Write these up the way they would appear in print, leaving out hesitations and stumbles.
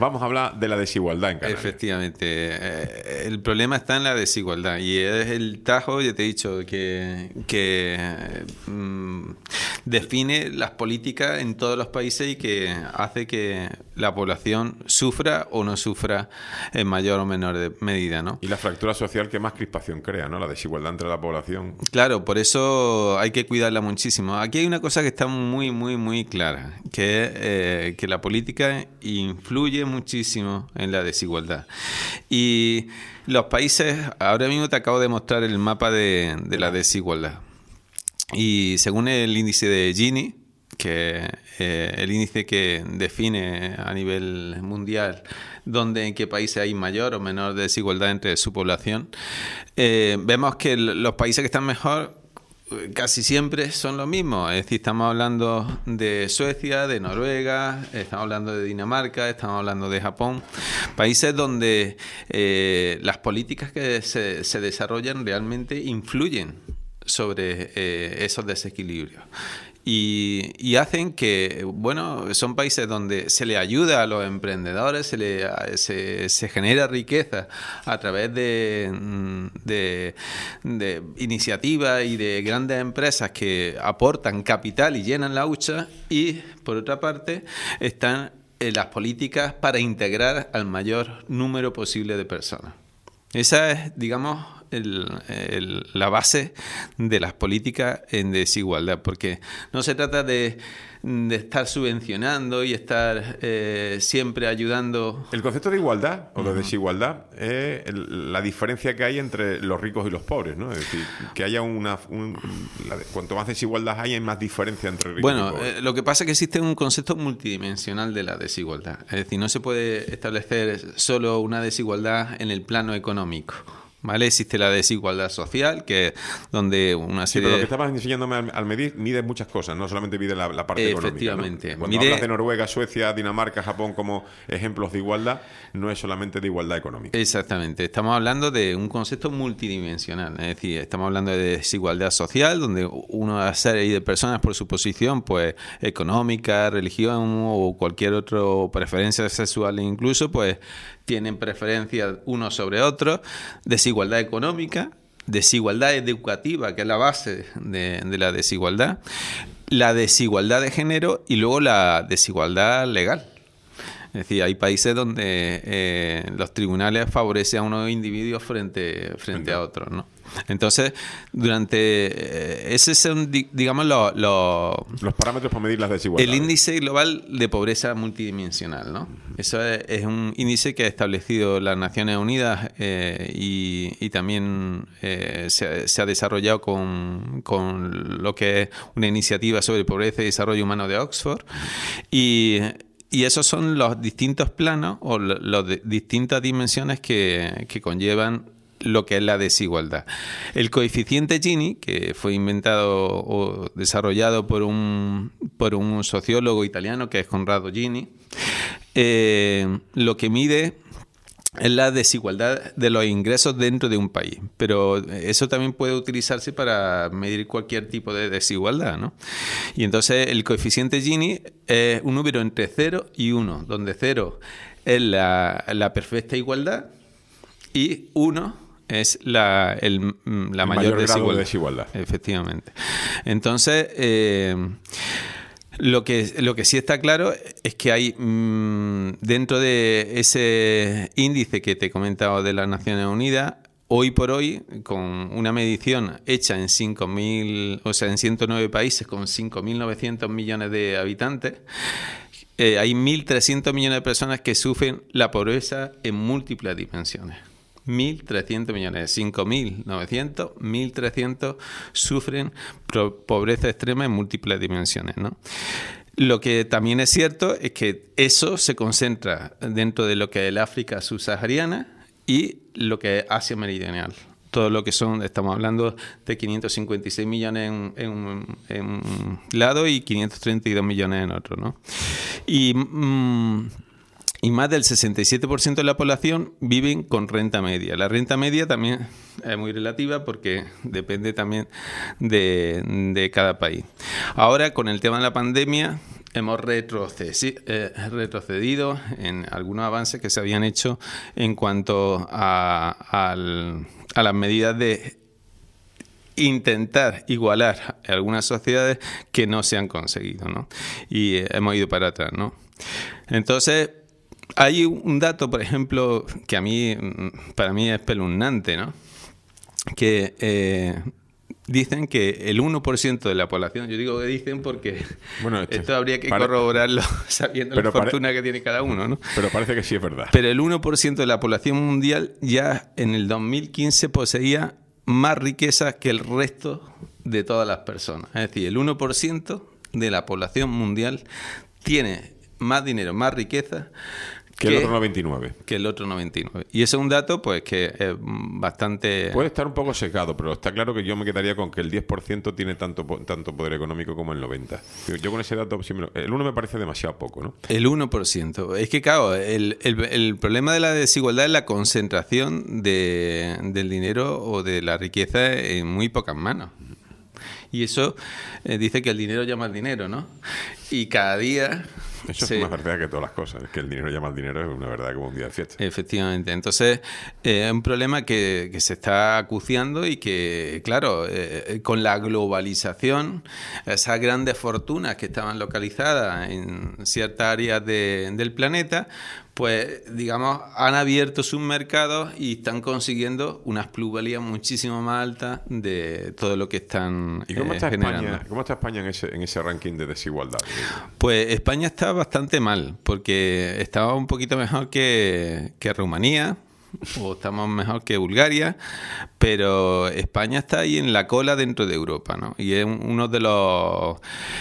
vamos a hablar de la desigualdad en Canarias. Efectivamente. El problema está en la desigualdad y es el tajo, ya te he dicho, que define las políticas en todos los países y que hace que la población sufra o no sufra en mayor o menor medida, ¿no? Y la fractura social que más crispación crea, ¿no? La desigualdad entre la población. Claro, por eso hay que cuidarla muchísimo. Aquí hay una cosa que está muy, muy, muy clara, que es que la política influye muchísimo en la desigualdad. Y los países, ahora mismo te acabo de mostrar el mapa de la desigualdad. Y según el índice de Gini, que el índice que define a nivel mundial en qué países hay mayor o menor desigualdad entre su población, vemos que los países que están mejor casi siempre son los mismos. Es decir, estamos hablando de Suecia, de Noruega, estamos hablando de Dinamarca, estamos hablando de Japón, países donde las políticas que se desarrollan realmente influyen sobre esos desequilibrios. Y hacen que, bueno, son países donde se le ayuda a los emprendedores, se genera riqueza a través de iniciativas y de grandes empresas que aportan capital y llenan la hucha, y por otra parte están las políticas para integrar al mayor número posible de personas. Esa es, digamos, la base de las políticas en desigualdad, porque no se trata de estar subvencionando y estar siempre ayudando. El concepto de igualdad o de desigualdad es la diferencia que hay entre los ricos y los pobres, ¿no? Es decir, que haya cuanto más desigualdad hay más diferencia entre ricos y pobres. Lo que pasa es que existe un concepto multidimensional de la desigualdad. Es decir, no se puede establecer solo una desigualdad en el plano económico, ¿vale? Existe la desigualdad social, que es donde una serie... pero lo que estabas enseñándome al medir, mide muchas cosas, no solamente mide la parte económica. Efectivamente. ¿No? Cuando hablas de Noruega, Suecia, Dinamarca, Japón como ejemplos de igualdad, no es solamente de igualdad económica. Exactamente. Estamos hablando de un concepto multidimensional. Es decir, estamos hablando de desigualdad social, donde una serie de personas por su posición, pues económica, religión o cualquier otra preferencia sexual incluso, pues tienen preferencia unos sobre otros. Desigualdad económica, desigualdad educativa, que es la base de la desigualdad, la desigualdad de género y luego la desigualdad legal. Es decir, hay países donde los tribunales favorecen a unos individuos frente a otros, ¿no? Entonces, esos son, digamos, los parámetros para medir las desigualdades. El índice global de pobreza multidimensional, ¿no? Eso es un índice que ha establecido las Naciones Unidas y también se ha desarrollado con lo que es una iniciativa sobre pobreza y desarrollo humano de Oxford. Y esos son los distintos planos o las distintas dimensiones que conllevan lo que es la desigualdad. El coeficiente Gini, que fue inventado o desarrollado por un sociólogo italiano que es Conrado Gini, lo que mide es la desigualdad de los ingresos dentro de un país, pero eso también puede utilizarse para medir cualquier tipo de desigualdad, ¿no? Y entonces el coeficiente Gini es un número entre 0 y 1, donde 0 es la perfecta igualdad y 1 es la mayor grado de desigualdad. Efectivamente. Entonces, lo que sí está claro es que hay dentro de ese índice que te he comentado de las Naciones Unidas, hoy por hoy, con una medición hecha en 109 países con 5.900 millones de habitantes, hay 1.300 millones de personas que sufren la pobreza en múltiples dimensiones. 1.300 millones, 5.900, 1.300 sufren pobreza extrema en múltiples dimensiones, ¿no? Lo que también es cierto es que eso se concentra dentro de lo que es el África subsahariana y lo que es Asia meridional. Todo lo que estamos hablando de 556 millones en un lado y 532 millones en otro, ¿no? Y más del 67% de la población viven con renta media. La renta media también es muy relativa porque depende también de cada país. Ahora, con el tema de la pandemia, hemos retrocedido en algunos avances que se habían hecho en cuanto a las medidas de intentar igualar algunas sociedades que no se han conseguido, ¿no? Y hemos ido para atrás, ¿no? Entonces, hay un dato, por ejemplo, que para mí es espeluznante, ¿no? Que dicen que el 1% de la población, yo digo que dicen porque esto habría que corroborarlo sabiendo la fortuna que tiene cada uno, ¿no? Pero parece que sí es verdad. Pero el 1% de la población mundial ya en el 2015 poseía más riqueza que el resto de todas las personas. Es decir, el 1% de la población mundial tiene más dinero, más riqueza que el otro 99. Que el otro 99. Y ese es un dato pues que es bastante... Puede estar un poco secado, pero está claro que yo me quedaría con que el 10% tiene tanto poder económico como el 90%. Yo con ese dato, el 1 me parece demasiado poco, ¿no? El 1%. Es que, claro, el problema de la desigualdad es la concentración del dinero o de la riqueza en muy pocas manos. Y eso dice que el dinero llama al dinero, ¿no? Y cada día... Eso es más verdad que todas las cosas. Es que el dinero llama al dinero, es una verdad como un día de fiesta. Efectivamente. Entonces, es un problema que se está acuciando y que, claro, con la globalización, esas grandes fortunas que estaban localizadas en ciertas áreas del planeta, pues, digamos, han abierto sus mercados y están consiguiendo unas plusvalías muchísimo más altas de todo lo que están ¿Y cómo está generando. España? ¿Cómo está España en ese ranking de desigualdad? Pues España está bastante mal, porque estaba un poquito mejor que Rumanía, o estamos mejor que Bulgaria, pero España está ahí en la cola dentro de Europa, ¿no? Y es uno de los...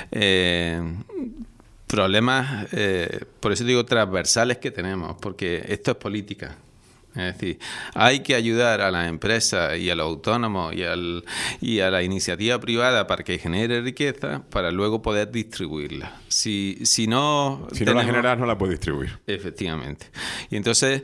problemas, por eso digo transversales que tenemos, porque esto es política. Es decir, hay que ayudar a las empresas y a los autónomos y a la iniciativa privada para que genere riqueza para luego poder distribuirla. Si no la generas, no la puedes distribuir. Efectivamente. Y entonces...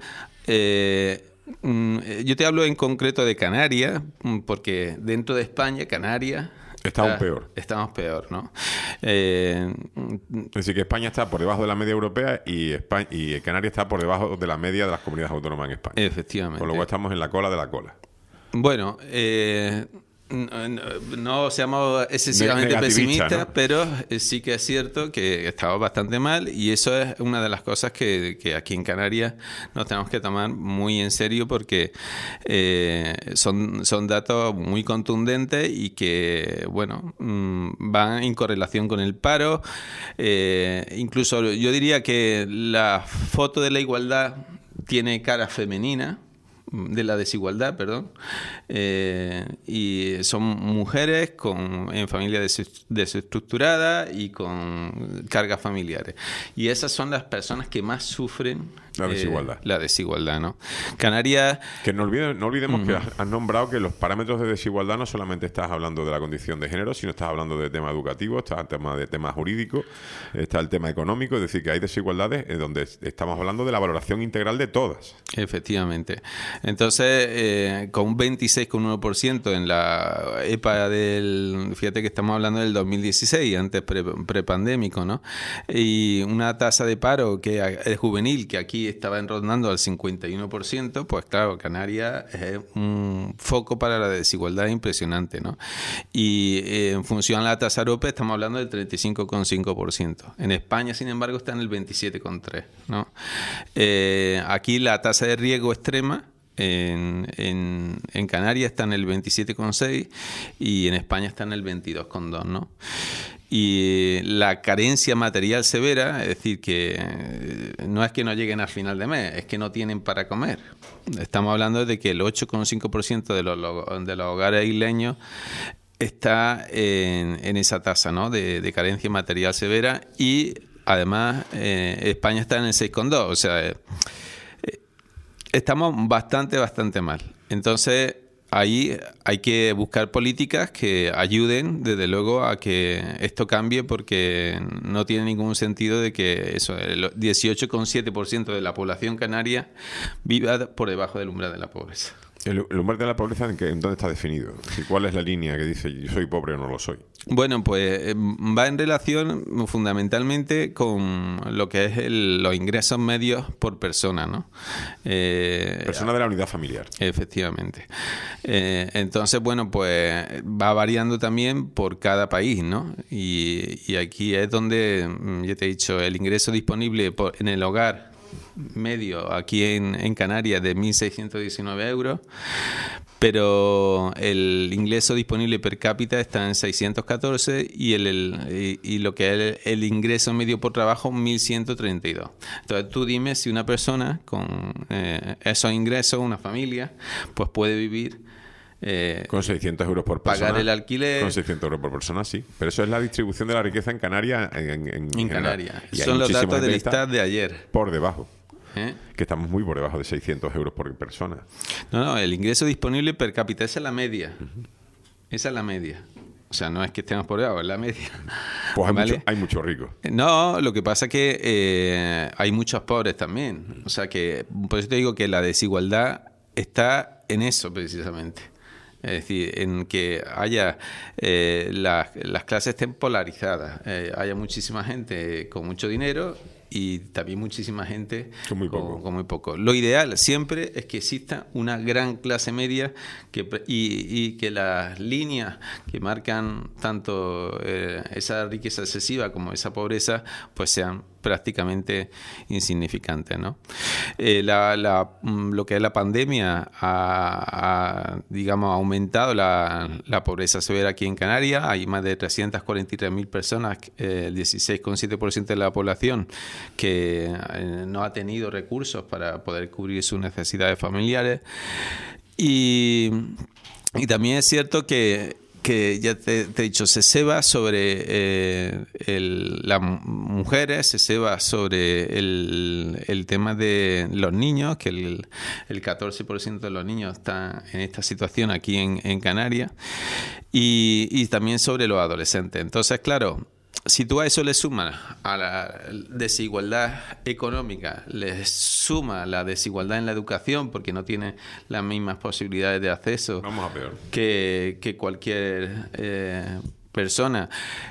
yo te hablo en concreto de Canarias, porque dentro de España, Canarias... Estamos peor. Estamos peor, ¿no? Es decir, que España está por debajo de la media europea y Canarias está por debajo de la media de las comunidades autónomas en España. Efectivamente. Con lo cual estamos en la cola de la cola. Bueno, no seamos excesivamente pesimistas, ¿no? Pero sí que es cierto que estamos bastante mal y eso es una de las cosas que aquí en Canarias nos tenemos que tomar muy en serio porque son datos muy contundentes y que, bueno, van en correlación con el paro. Incluso yo diría que la foto de la igualdad tiene cara femenina, de la desigualdad, perdón, y son mujeres en familias desestructuradas y con cargas familiares. Y esas son las personas que más sufren la desigualdad, ¿no? Canarias... Que no olvidemos que has nombrado que los parámetros de desigualdad no solamente estás hablando de la condición de género, sino estás hablando de tema educativo, está el tema de tema jurídico, está el tema económico, es decir, que hay desigualdades donde estamos hablando de la valoración integral de todas. Efectivamente. Entonces, con un 26,1% en la EPA fíjate que estamos hablando del 2016, antes prepandémico, ¿no? Y una tasa de paro que es juvenil, que aquí estaba rondando al 51%, pues claro, Canarias es un foco para la desigualdad impresionante, ¿no? Y en función a la tasa europea estamos hablando del 35,5%. En España, sin embargo, está en el 27,3%, ¿no? Aquí la tasa de riesgo extrema en Canarias está en el 27,6 y en España está en el 22,2, ¿no? Y la carencia material severa, es decir, que no es que no lleguen al final de mes, es que no tienen para comer. Estamos hablando de que el 8,5% de los hogares isleños está en esa tasa, ¿no? de carencia material severa y además España está en el 6,2, o sea, estamos bastante mal. Entonces, ahí hay que buscar políticas que ayuden, desde luego, a que esto cambie, porque no tiene ningún sentido de que eso, el 18,7% de la población canaria viva por debajo del umbral de la pobreza. El umbral de la pobreza, ¿en dónde está definido? ¿Y cuál es la línea que dice yo soy pobre o no lo soy? Bueno, pues va en relación fundamentalmente con lo que es los ingresos medios por persona, ¿no? Persona de la unidad familiar. Efectivamente. Entonces, bueno, pues va variando también por cada país, ¿no? Y aquí es donde, ya te he dicho, el ingreso disponible en el hogar medio aquí en Canarias de 1.619 euros, pero el ingreso disponible per cápita está en 614 y lo que es el ingreso medio por trabajo 1.132. Entonces tú dime si una persona con esos ingresos, una familia, pues puede vivir con 600 euros por persona. Pagar el alquiler. Con 600 euros por persona, sí. Pero eso es la distribución de la riqueza en Canarias. En Canarias. Son los datos del Istat de ayer. Por debajo. Que estamos muy por debajo de 600 euros por persona. No, el ingreso disponible per cápita, esa es la media. Esa es la media. O sea, no es que estemos por debajo, es la media. Pues hay, ¿vale? Hay muchos ricos. No, lo que pasa es que hay muchos pobres también. O sea, que por eso te digo que la desigualdad está en eso precisamente. Es decir, en que haya las clases estén polarizadas, haya muchísima gente con mucho dinero y también muchísima gente con muy poco. Lo ideal siempre es que exista una gran clase media y que las líneas que marcan tanto esa riqueza excesiva como esa pobreza pues sean prácticamente insignificantes, ¿no? Lo que es la pandemia ha aumentado la pobreza severa aquí en Canarias. Hay más de 343.000 personas, el 16,7% de la población, que no ha tenido recursos para poder cubrir sus necesidades familiares. Y también es cierto que ya te he dicho, se ceba sobre las mujeres, se ceba sobre el tema de los niños, que el 14% de los niños están en esta situación aquí en Canarias, y también sobre los adolescentes. Entonces, claro, si tú a eso le sumas a la desigualdad económica, le sumas la desigualdad en la educación, porque no tiene las mismas posibilidades de acceso que cualquier persona.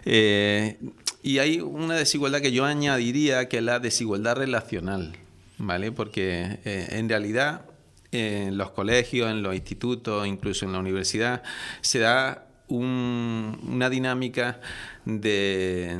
Y hay una desigualdad que yo añadiría, que es la desigualdad relacional, ¿vale? Porque en realidad en los colegios, en los institutos, incluso en la universidad, se da una dinámica de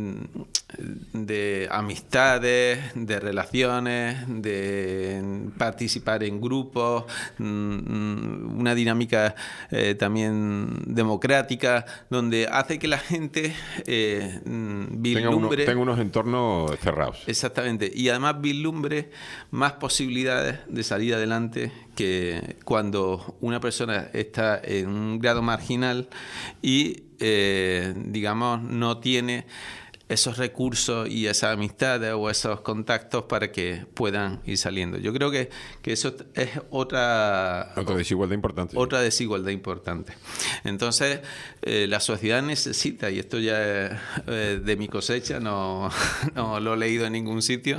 amistades, de relaciones, de participar en grupos, una dinámica también democrática, donde hace que la gente vislumbre... Tenga unos entornos cerrados. Exactamente, y además vislumbre más posibilidades de salir adelante que cuando una persona está en un grado marginal y no tiene esos recursos y esas amistades o esos contactos para que puedan ir saliendo. Yo creo que eso es otra desigualdad importante. Otra desigualdad importante. Entonces, la sociedad necesita, y esto ya es de mi cosecha, no lo he leído en ningún sitio,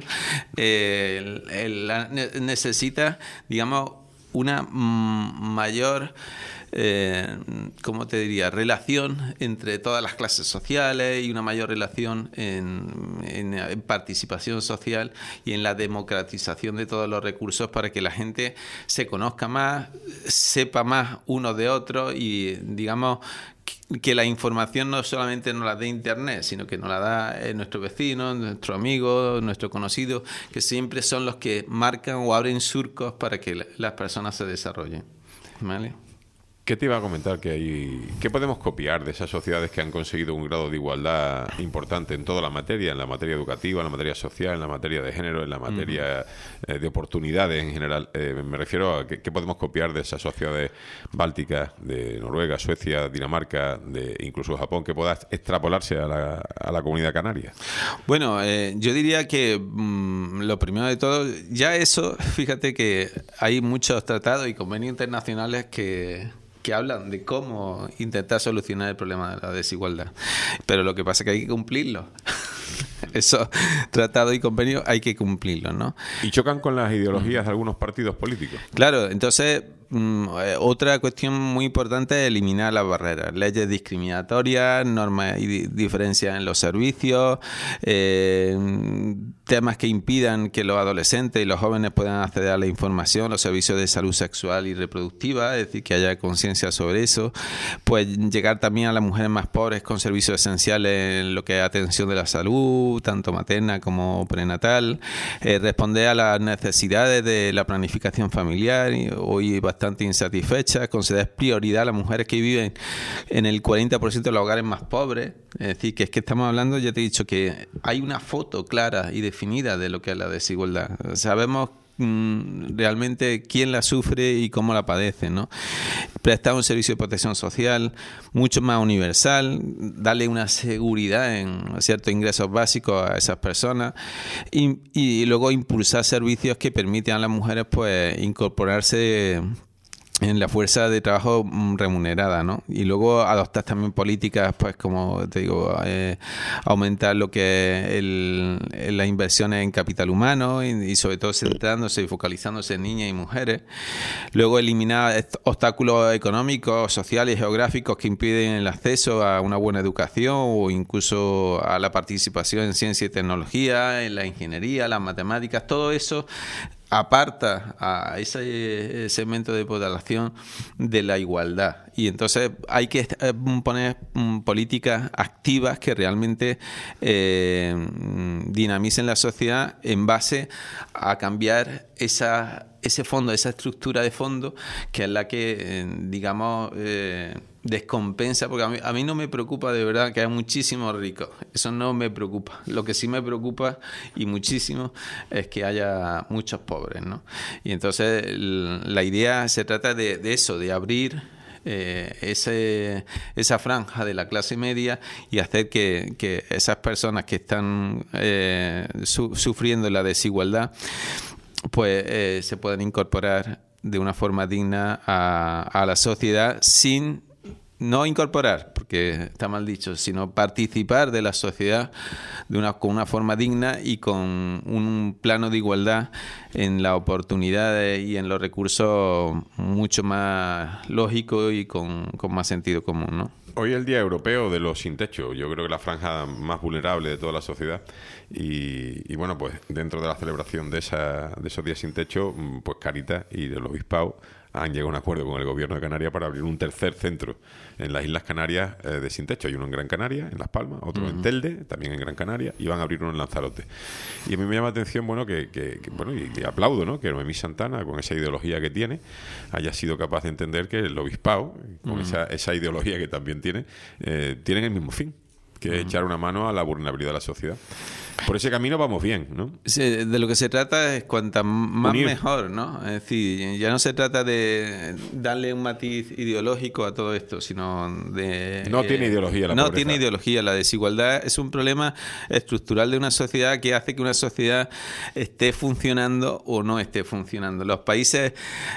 necesita, una mayor... ¿cómo te diría? Relación entre todas las clases sociales y una mayor relación en participación social y en la democratización de todos los recursos para que la gente se conozca más, sepa más unos de otros y, que la información no solamente nos la dé Internet, sino que nos la da nuestro vecino, nuestro amigo, nuestro conocido, que siempre son los que marcan o abren surcos para que las personas se desarrollen. ¿Vale? ¿Qué te iba a comentar? ¿Qué podemos copiar de esas sociedades que han conseguido un grado de igualdad importante en toda la materia, en la materia educativa, en la materia social, en la materia de género, en la materia de oportunidades en general? Me refiero a qué podemos copiar de esas sociedades bálticas, de Noruega, Suecia, Dinamarca, incluso Japón, que pueda extrapolarse a la comunidad canaria. Bueno, yo diría que lo primero de todo, ya eso, fíjate que hay muchos tratados y convenios internacionales que hablan de cómo intentar solucionar el problema de la desigualdad. Pero lo que pasa es que hay que cumplirlo. esos tratados y convenios hay que cumplirlos, ¿no? Y chocan con las ideologías de algunos partidos políticos. Claro, entonces otra cuestión muy importante es eliminar las barreras, leyes discriminatorias, normas y diferencias en los servicios, temas que impidan que los adolescentes y los jóvenes puedan acceder a la información, los servicios de salud sexual y reproductiva, es decir, que haya conciencia sobre eso, pues llegar también a las mujeres más pobres con servicios esenciales en lo que es atención de la salud, tanto materna como prenatal, responder a las necesidades de la planificación familiar, y hoy bastante insatisfechas, conceder prioridad a las mujeres que viven en el 40% de los hogares más pobres. Es decir, que es que estamos hablando, ya te he dicho, que hay una foto clara y definida de lo que es la desigualdad. Sabemos realmente quién la sufre y cómo la padece, ¿no? Prestar un servicio de protección social mucho más universal, darle una seguridad en ciertos ingresos básicos a esas personas y luego impulsar servicios que permitan a las mujeres pues incorporarse en la fuerza de trabajo remunerada, ¿no? Y luego adoptar también políticas, pues como te digo, aumentar lo que es las inversiones en capital humano y sobre todo centrándose y focalizándose en niñas y mujeres. Luego eliminar obstáculos económicos, sociales y geográficos que impiden el acceso a una buena educación o incluso a la participación en ciencia y tecnología, en la ingeniería, las matemáticas, todo eso aparta a ese segmento de población de la igualdad. Y entonces hay que poner políticas activas que realmente dinamicen la sociedad en base a cambiar ese fondo, esa estructura de fondo, que es la que, digamos, descompensa, porque a mí no me preocupa de verdad que haya muchísimos ricos, eso no me preocupa. Lo que sí me preocupa y muchísimo es que haya muchos pobres, ¿no? Y entonces la idea se trata de eso, de abrir esa franja de la clase media y hacer que esas personas que están sufriendo la desigualdad pues se puedan incorporar de una forma digna a la sociedad sin no incorporar, porque está mal dicho, sino participar de la sociedad con una forma digna y con un plano de igualdad en las oportunidades y en los recursos mucho más lógico y con más sentido común, ¿no? Hoy es el Día Europeo de los Sin Techo. Yo creo que la franja más vulnerable de toda la sociedad. Y bueno, pues dentro de la celebración de esos días sin techo, pues Cáritas y el Obispado han llegado a un acuerdo con el Gobierno de Canarias para abrir un tercer centro en las Islas Canarias de sin techo. Hay uno en Gran Canaria, en Las Palmas, otro en Telde, también en Gran Canaria, y van a abrir uno en Lanzarote. Y a mí me llama la atención, bueno, y aplaudo, ¿no?, que Noemí Santana, con esa ideología que tiene, haya sido capaz de entender que el Obispado, con esa ideología que también tienen el mismo fin, que es echar una mano a la vulnerabilidad de la sociedad. Por ese camino vamos bien, ¿no? Sí, de lo que se trata es cuanta más unir, mejor, ¿no? Es decir, ya no se trata de darle un matiz ideológico a todo esto, sino de... No tiene ideología la pobreza. No tiene ideología. La desigualdad es un problema estructural de una sociedad que hace que una sociedad esté funcionando o no esté funcionando. Los países,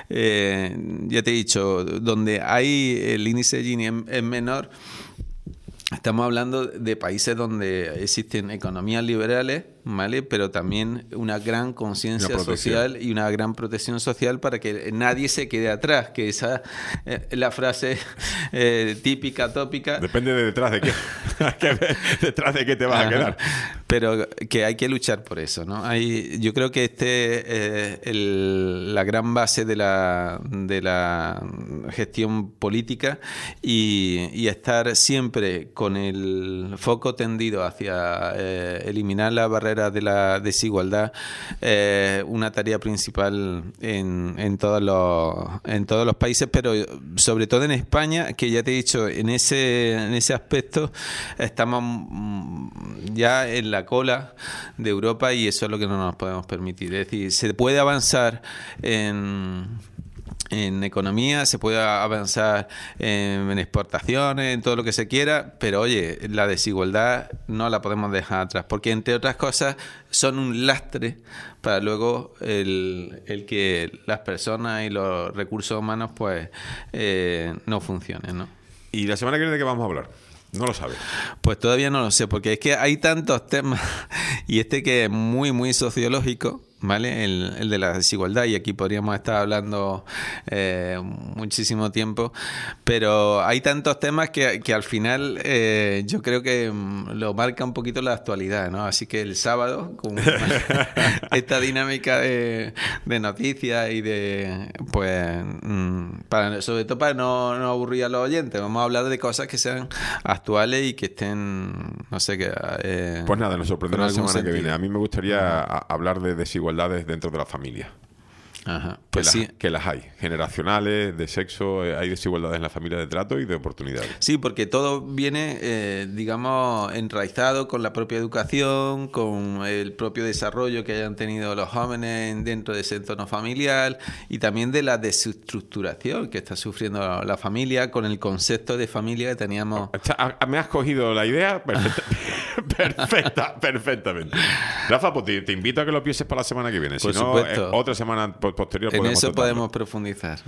ya te he dicho, donde hay el índice de Gini es menor. Estamos hablando de países donde existen economías liberales, ¿vale?, pero también una gran conciencia social y una gran protección social para que nadie se quede atrás, que esa es la frase típica, tópica. Depende de detrás de qué. Detrás de qué te vas a quedar. Pero que hay que luchar por eso, ¿no? Yo creo que la gran base de la gestión política y estar siempre con el foco tendido hacia eliminar la barrera de la desigualdad, una tarea principal en todos los países, pero sobre todo en España, que ya te he dicho, en ese aspecto estamos ya en la cola de Europa y eso es lo que no nos podemos permitir. Es decir, se puede avanzar en economía, se puede avanzar en exportaciones, en todo lo que se quiera, pero oye, la desigualdad no la podemos dejar atrás, porque entre otras cosas son un lastre para luego el que las personas y los recursos humanos pues no funcionen, ¿no? ¿Y la semana que viene de qué vamos a hablar? No lo sabes. Pues todavía no lo sé, porque es que hay tantos temas y este que es muy, muy sociológico, ¿vale? El de la desigualdad, y aquí podríamos estar hablando muchísimo tiempo, pero hay tantos temas que al final yo creo que lo marca un poquito la actualidad, ¿no? Así que el sábado, con esta dinámica de noticias y de, pues, sobre todo para no aburrir a los oyentes, vamos a hablar de cosas que sean actuales y que estén, no sé, qué. Pues nada, nos sorprenderá la semana sentido. que viene. A mí me gustaría hablar de desigualdades dentro de la familia. Ajá, pues que las hay, generacionales, de sexo, hay desigualdades en la familia de trato y de oportunidades. Sí, porque todo viene, digamos, enraizado con la propia educación, con el propio desarrollo que hayan tenido los jóvenes dentro de ese entorno familiar, y también de la desestructuración que está sufriendo la familia con el concepto de familia que teníamos. Me has cogido la idea perfectamente. Rafa, pues te invito a que lo pienses para la semana que viene. Por si no, supuesto. Otra semana posterior en podemos eso tratarlo. podemos profundizar.